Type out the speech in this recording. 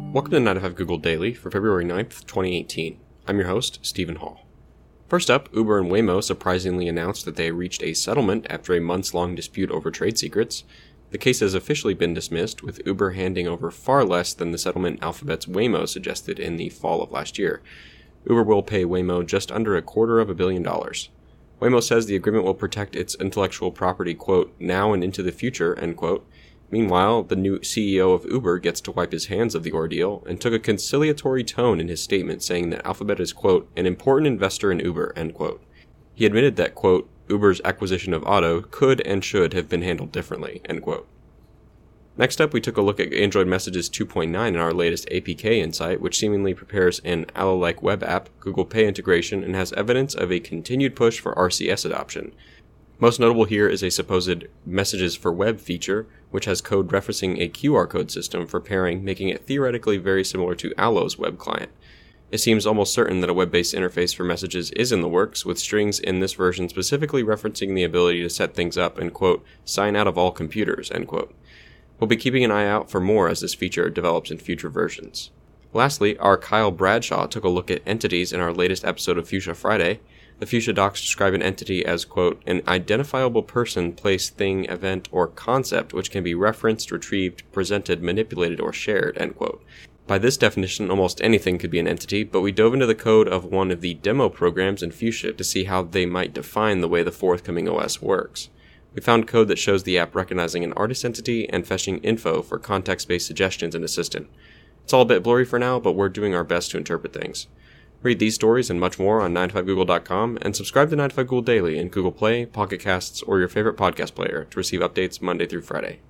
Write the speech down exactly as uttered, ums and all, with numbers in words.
Welcome to nine to five Google Daily for February ninth, twenty eighteen. I'm your host, Stephen Hall. First up, Uber and Waymo surprisingly announced that they reached a settlement after a months-long dispute over trade secrets. The case has officially been dismissed, with Uber handing over far less than the settlement Alphabet's Waymo suggested in the fall of last year. Uber will pay Waymo just under a quarter of a billion dollars. Waymo says the agreement will protect its intellectual property, quote, now and into the future, end quote. Meanwhile, the new C E O of Uber gets to wipe his hands of the ordeal and took a conciliatory tone in his statement, saying that Alphabet is, quote, an important investor in Uber, end quote. He admitted that, quote, Uber's acquisition of Otto could and should have been handled differently, end quote. Next up, we took a look at Android Messages two point nine in our latest A P K insight, which seemingly prepares an Allo-like web app, Google Pay integration, and has evidence of a continued push for R C S adoption. Most notable here is a supposed Messages for Web feature, which has code referencing a Q R code system for pairing, making it theoretically very similar to Allo's web client. It seems almost certain that a web-based interface for messages is in the works, with strings in this version specifically referencing the ability to set things up and, quote, sign out of all computers, end quote. We'll be keeping an eye out for more as this feature develops in future versions. Lastly, our Kyle Bradshaw took a look at entities in our latest episode of Fuchsia Friday. The Fuchsia docs describe an entity as, quote, an identifiable person, place, thing, event, or concept which can be referenced, retrieved, presented, manipulated, or shared, end quote. By this definition, almost anything could be an entity, but we dove into the code of one of the demo programs in Fuchsia to see how they might define the way the forthcoming O S works. We found code that shows the app recognizing an artist entity and fetching info for context-based suggestions in Assistant. It's all a bit blurry for now, but we're doing our best to interpret things. Read these stories and much more on nine to five google dot com, and subscribe to nine to five Google Daily in Google Play, Pocket Casts, or your favorite podcast player to receive updates Monday through Friday.